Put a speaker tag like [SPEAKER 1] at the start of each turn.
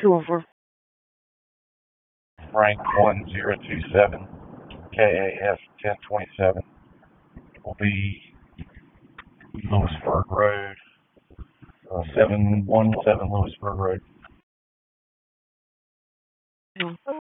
[SPEAKER 1] Silver.
[SPEAKER 2] Frank 1027, KAS 1027 will be Lewisburg Road, 717 Lewisburg Road.